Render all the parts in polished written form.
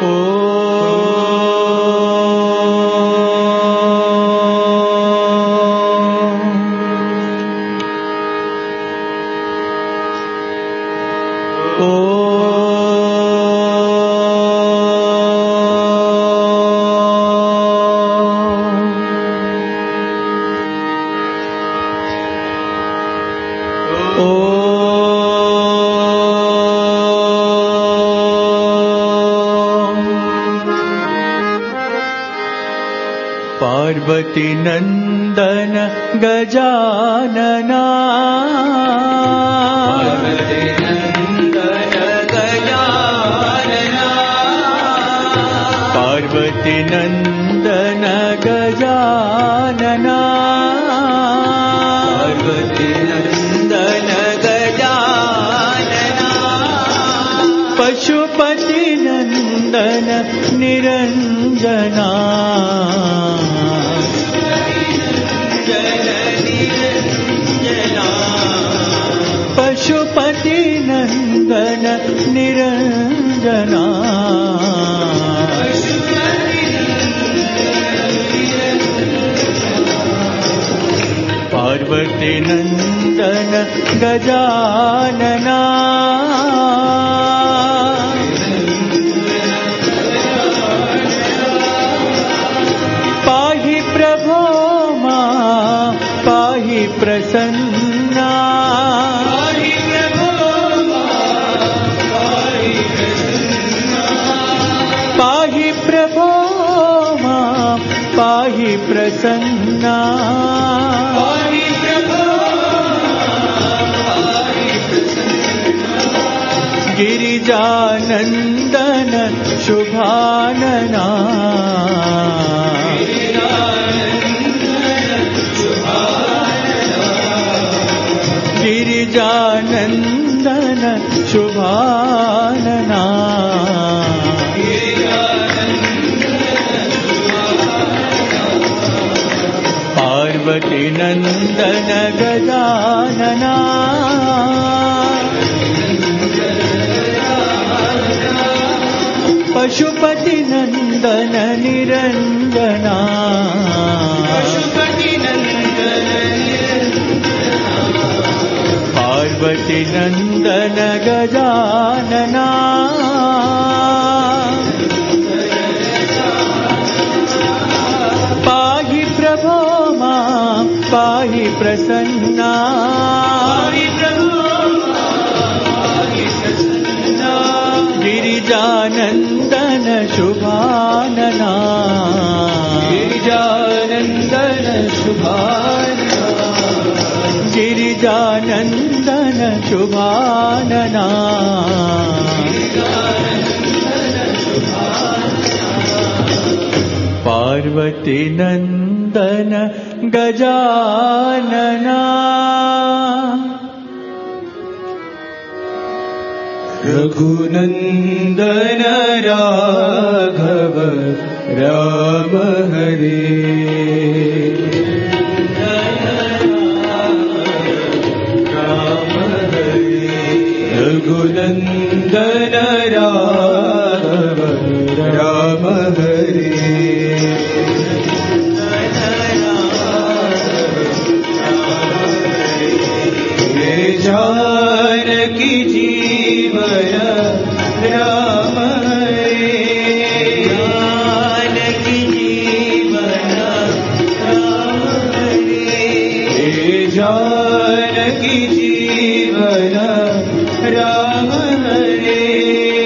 पार्वती नंदन गजानना पार्वती नंदन गजानना पार्वती नंदन गजानना पार्वती नंदन गजानना पशुपति नंदन निरंजना पशुपति नंदन निरंजना पार्वती नंदन गजानना पाहि प्रभो मां पाहि प्रसन्ना पाहि प्रभो मां पाहि प्रसन्ना गिरिजानंदन शुभानना गिरिजानंदन शुभानना पार्वती नंदन गजानना पशुपति नंदन निरंजना पार्वती नंदन गजानना पाहि प्रभो मां पाहि प्रसन्ना गिरिजानंदन शुभानना गिरिजानंदन शुभानना गिरिजानंदन शुभानना पार्वती नंदन गजानना रघुनंदन राघव राम हरे राम हरे रघुनंदन राघव राम हरे जानकी जीवन राम हरे जानकी जीवन राम हरे जानकी जीवन राम हरे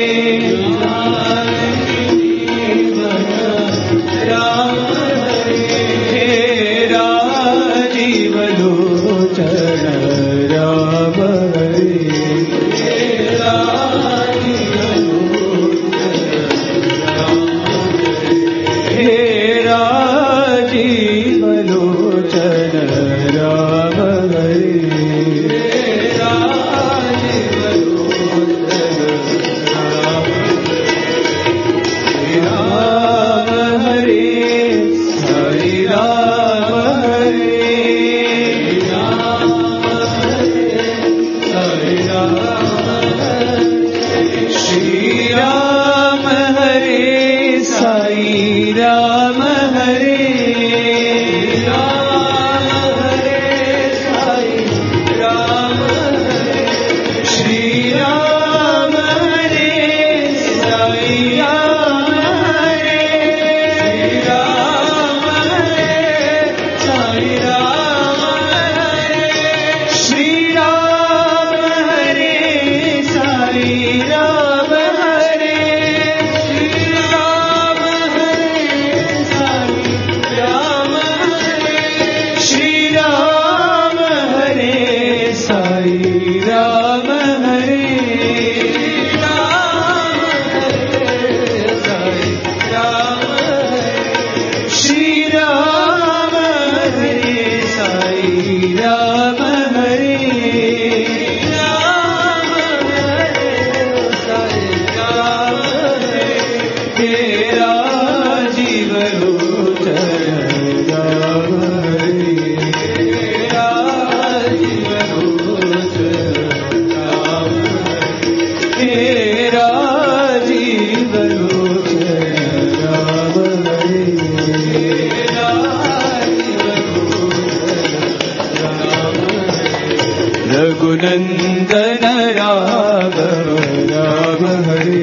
रघुनंदन राघव राम हरे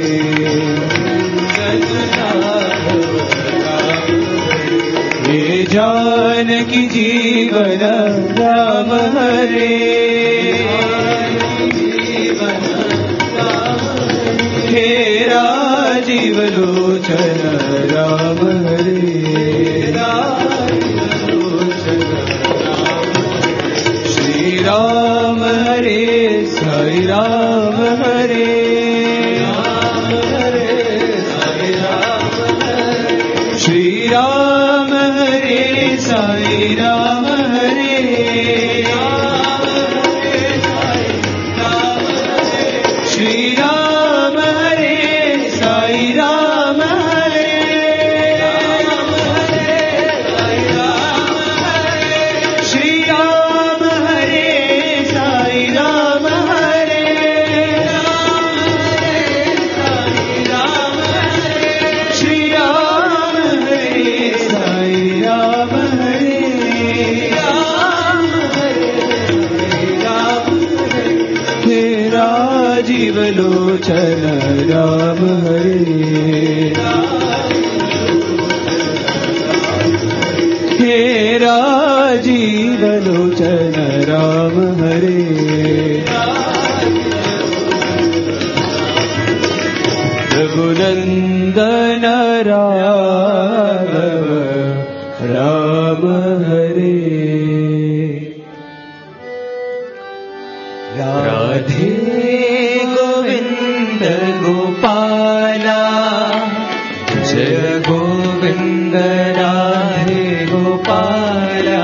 हे जानकी जीवन राम हरे हे राजीव लोचन राम हरे श्री राम हरे साई राम हरे श्री राम हरे साई राम हरे श्री राम हरे साई राम हरे श्री राम हरे साई राम हरे श्री राम हरे साई राम हरे हे राजीव लोचन राम हरे हे राजीव लोचन राम हरे रघुनंदन राघव राम हरे राधे गोविंद गोपाला जय गोविंद राधे गोपाला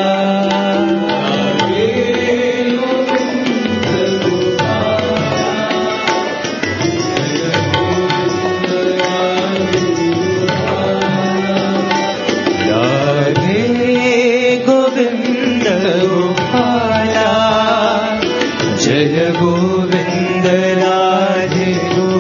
राधे गोविंद गोपाला जय गोविंद राधे गोपाला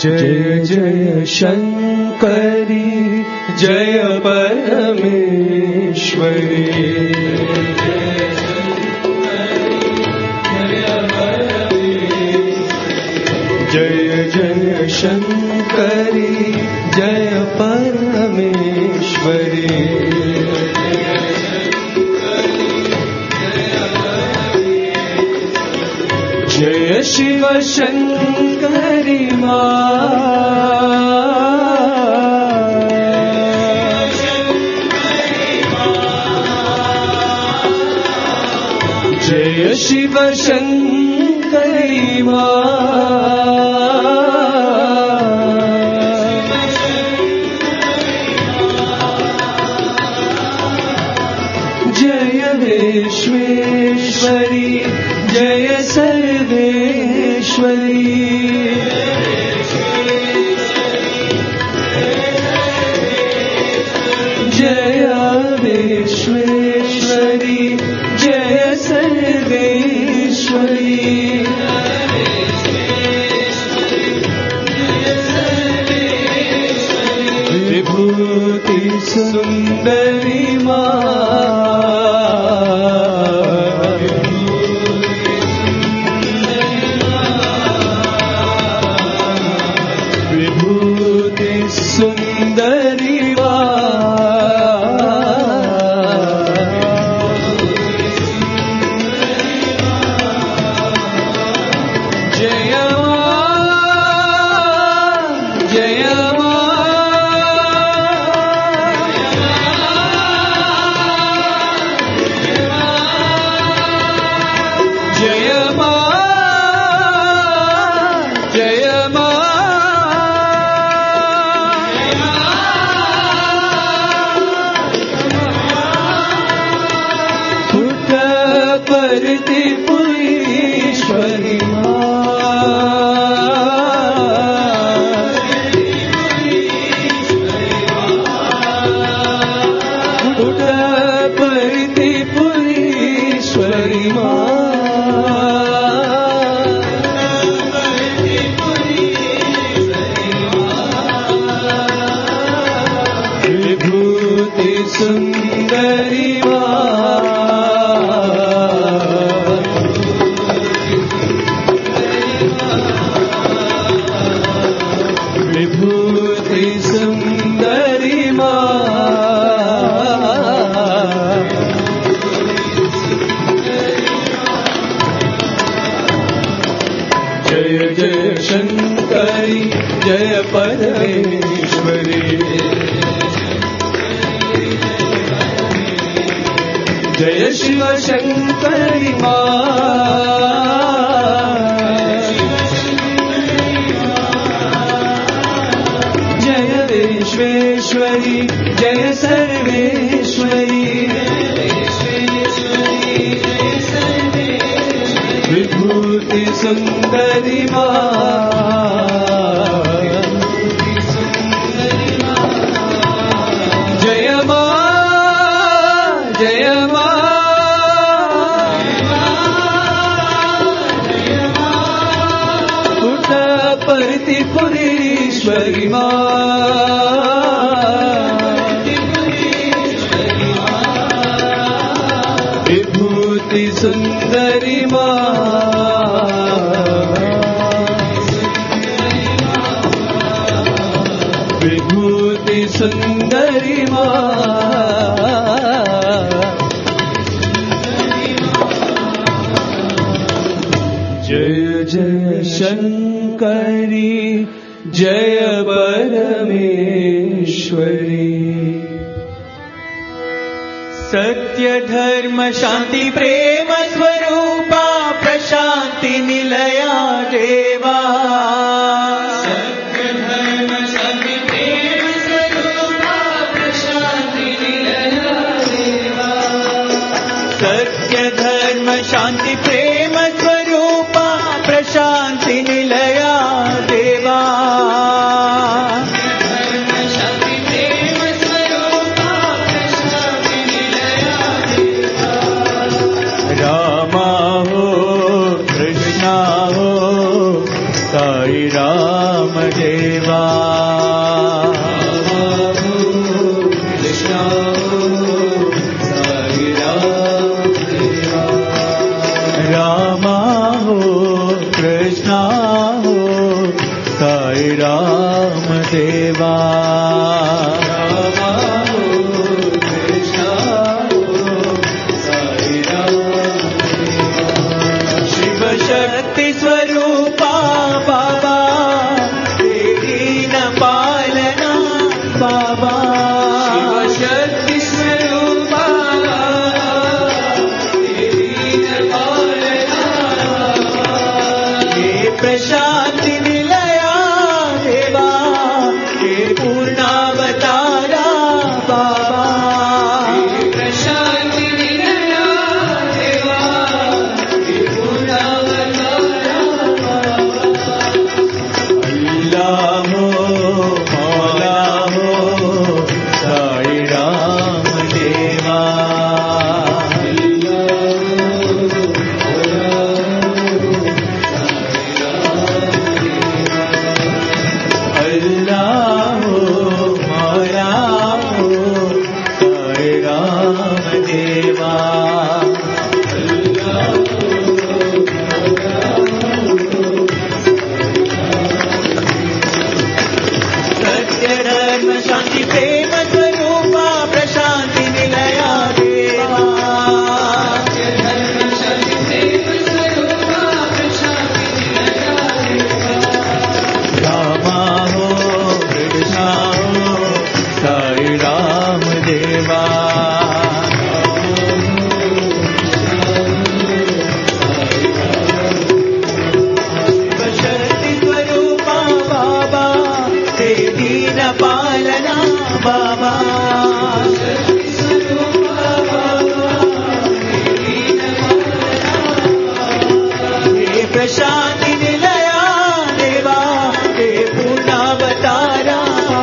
जय जय शंकरी जय परमेश्वरी जय जय शंकरी जय परमेश्वरी जय शिव शंकरी जय शिव शंकरी जय विश्वेश्वरी जय सर्वेश्वरी जय विश्वेश्वरी जय सर्वेश्वरी विभूति सुंदरी विभूति सुंदरी जय जय पुरीश्वरी पुरीश्वरी विभूति सुंदरी विभूति सुंदरी जय जय शंकरी जय परमेश्वरी जय शिव शंकरी जय विश्वेश्वरी जय सर्वेश्वरी विभूति सुंदरी जय जय पुटपर्ति पुरीश्वरी विभूति सुंदरी विभूति सुंदरी जय जय शंकरी जय परमेश्वरी सत्य धर्म शांति प्रेम स्वरूपा प्रशांति निलया देवा सत्य धर्म शांति प्रेम स्वरूपा प्रशांति निलया देवा सत्य धर्म शांति प्रेम स्वरूपा प्रशांति निलया देवा राम जय देवा शक्ति स्वरूपा बाबा ते दीन पालना बाबा प्रशांति निलया देवा हे पूर्णावतारा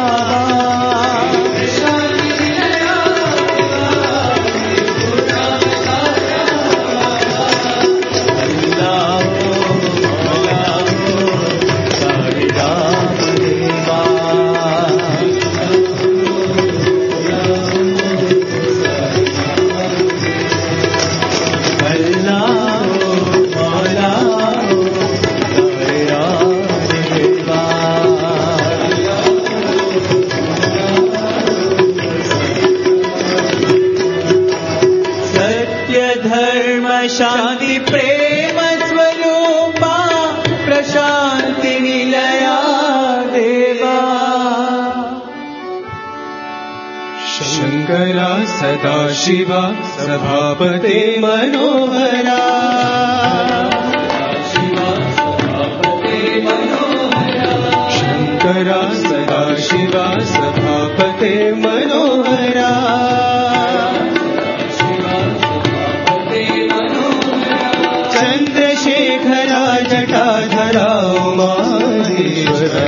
शांति प्रेम स्वरूपा प्रशांति निलया देवा शंकरा सदाशिवा सभापते मनोहरा शंकरा सदाशिवा सभापते मनोहरा चंद्रशेखरा जटाधरा उमाधीश्वरा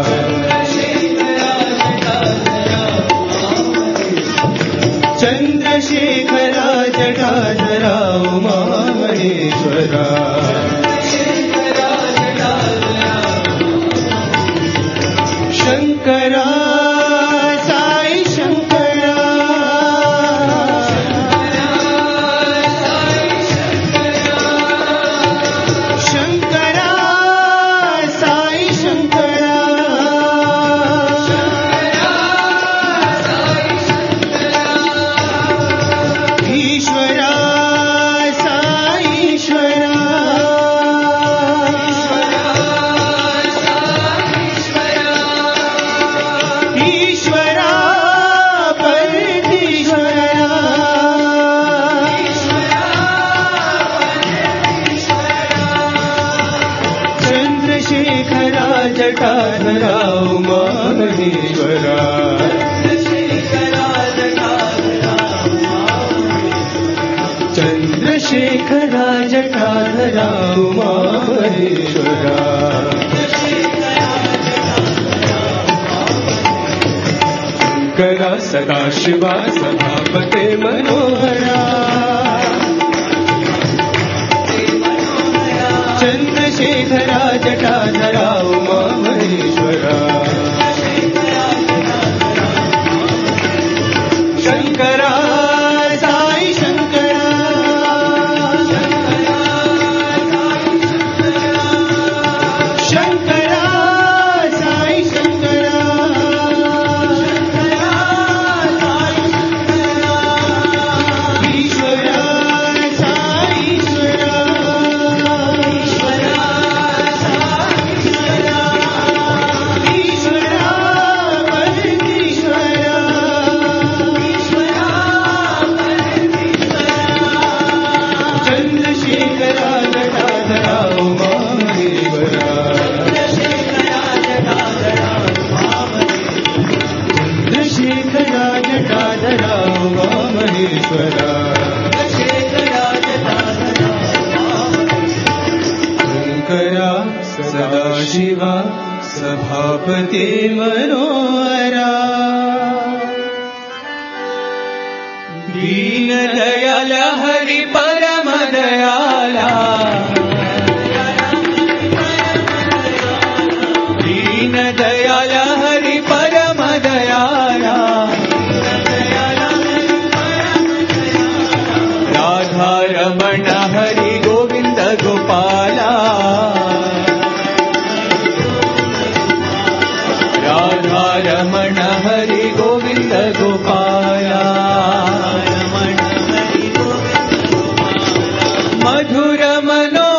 चंद्रशेखरा जटाधरा उमाधीश्वरा शंकरा साई शंकरा जटाधरा उमाधीश्वरा चंद्रशेखरा जटाधरा उमाधीश्वरा शंकरा सदाशिवा सभापते मनोहरा चंद्रशेखरा जटाधरा उमाधीश्वरा शंकरा साई शंकरा शंकरा साई शंकरा ईश्वरा साई ईश्वरा शंकरा सदाशिवा सभापति मनोहरा दीन दयाल हरि परम दयाला दीन दयाल हरि परम दयाला राधा रमण हरि गोविंद गोपाला राधा रमण हरि गोविंद गोपाला मधुर मनो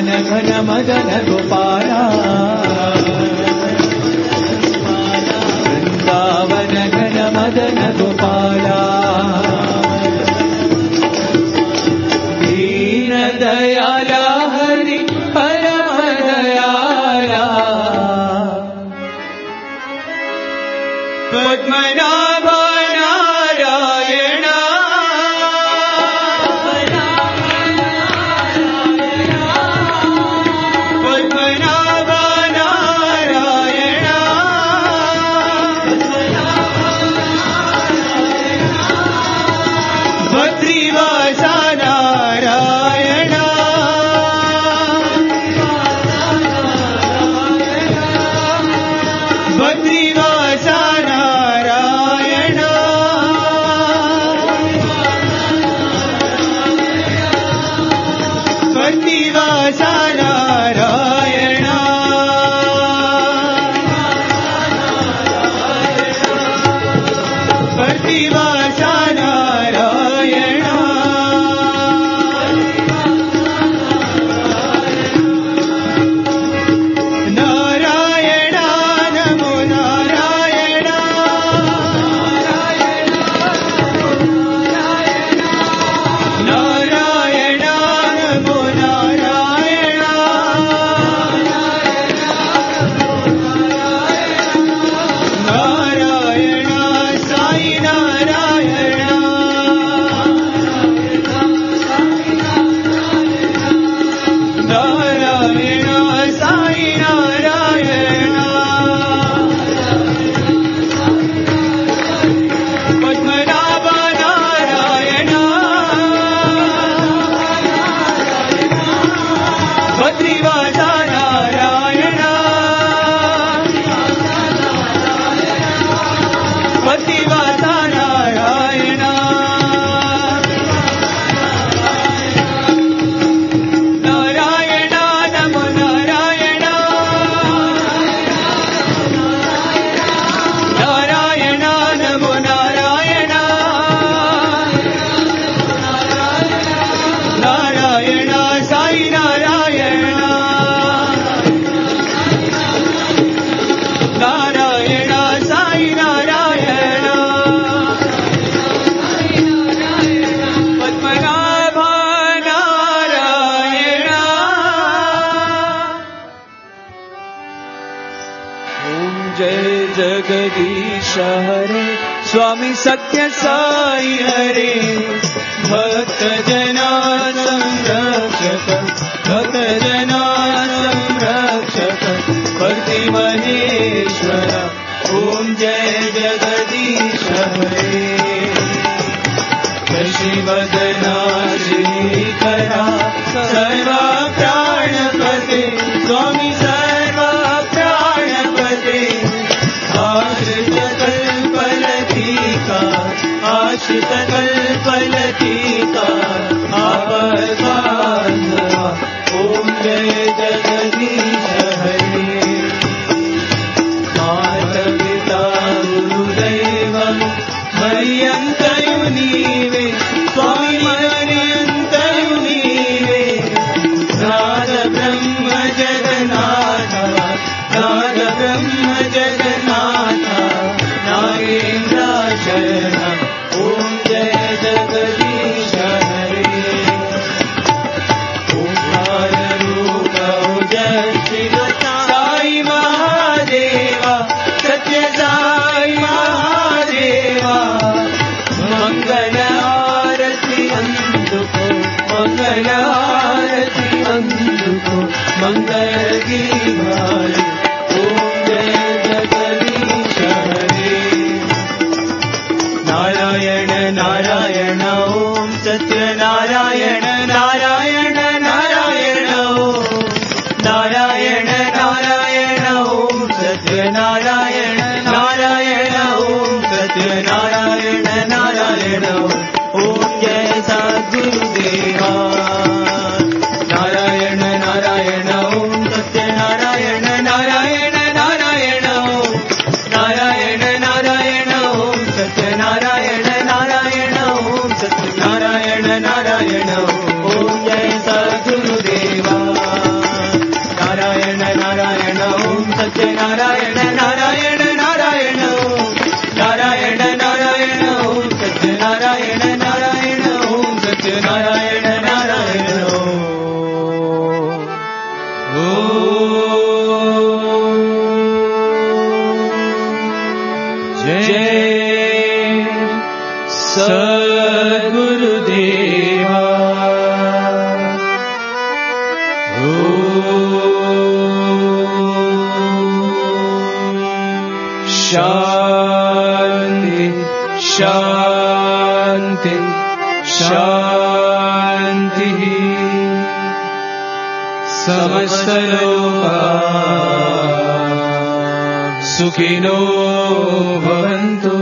वृन्दावन घन मदन गोपाला वृन्दावन घन मदन गोपाला दीन दयाला हरि परम दयाला पद्मनाभ नारायण पद्मनाभ नारायण बद्रीवास नारायण बद्रीवास नारायण बद्रीवास नारायण बद्रीवास नारायण नारायण नमो नारायण नारायण नमो नारायण नारायण साई नारायण नारायण साई नारायण पद्मनाभ नारायण बद्रीवास नारायण बद्रीवास नारायण नारायण नमो नारायण नारायण नमो नारायण नारायण साई नारायण नारायण साई नारायण पद्मनाभ नारायण ओम जय जगदीश हरे स्वामी सत्य साई हरे भक्त जना संरक्षक भक्त जना संरक्षक भक्ति महेश्वर ओम जय जगदीश हरे शशिवदना श्रीकरा सर्व प्राणपते स्वामी सर्व प्राणपते आश्रित कल्पलतिका आश्रित कल्पलतिका आवधानवा ओम जय जगदीश हरे माता पिता गुरुदैवं मर्यन्तयु नीवे स्वामी मर्यन्तयु नीवे नाद ब्रह्म जगन्नाथ नाद ब्रह्म जगन्नाथ नागेन्द्र शरण ओम जय जगदीश हरे ओंकार रूप जय श्री साई महादेवा सत्य साई महादेवा मंगल आरती अंधुको मंगल आरती अंधुको मंगल गीतारे ओम जय जगदीश हरे नारायण नारायण ओम सत्य नारायण नारायण नारायण ओम नारायण नारायण ओम सत्य नारायण नारायण ओम सत्य नारायण नारायण ओम जय सद्गुरुदेवा नारायण नारायण ओम सत्य नारायण नारायण शान्ति शान्ति शान्तिः समस्तलोकाः सुखिनो भवन्तु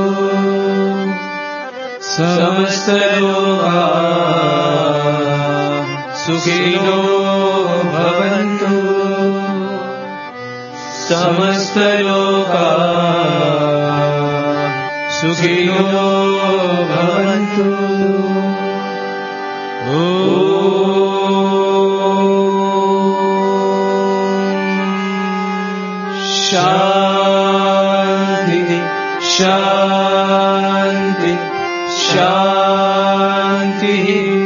समस्तलोकाः सुखिनो भवन्तु समस्तलोकाः सुखिनो भवन्तु शान्ति शान्ति शान्तिः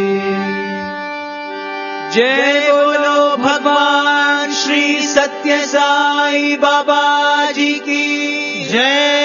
जय बोलो भगवान श्री सत्य साई बाबा जी की जय।